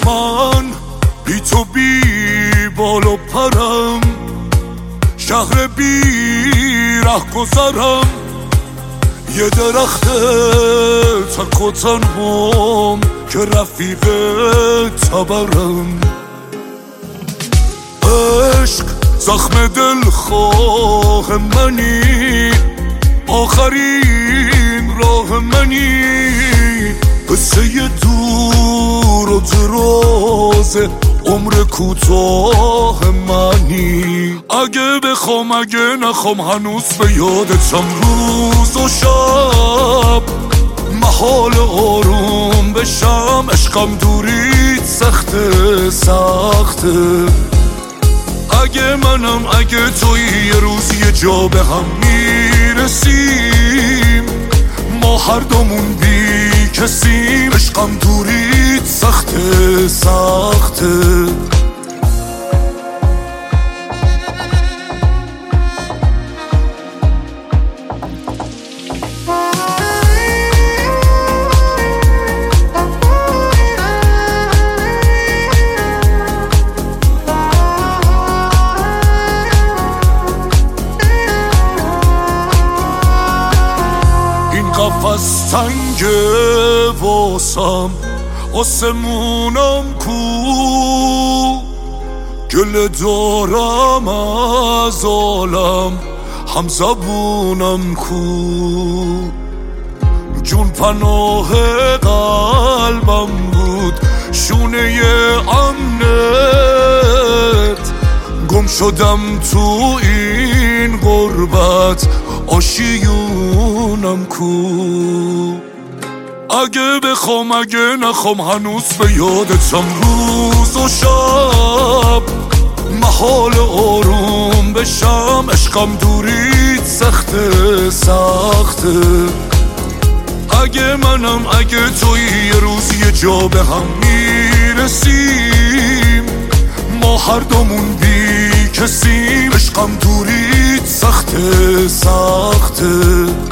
من بی تو بی بال و پرم، شهر بی ره گذرم، یه درخت تک و تنهام که رفیق تبرم. عشق زخم دلخواه منی، آخرین راه منی، قصه دور و دراز عمر کوتاه منی. اگه بخوام اگه نخوام هنوز به یادتم روز و شب، محال آروم بشم، عشقم دوریت سخته سخته. اگه منم اگه توی یه روز یه جا به هم میرسیم، ما هر دومون بی کسیم، عشقم دوریت سخته سخته. قفص تنگه واسم، آسمونم کو، گله دارم از عالم، هم زبونم کو. جون پناه قلبم بود، شونه امنت، گم شدم تو این غربت، آشیونم کو. اگه بخوام اگه نخوام هنوز به یادتم روز و شب، محال آروم بشم، عشقم دوریت سخته سخته. اگه منم اگه توی یه روز یه جا به هم میرسیم، ما هر دومون بی کسیم، عشقم دوریت سخته سخته.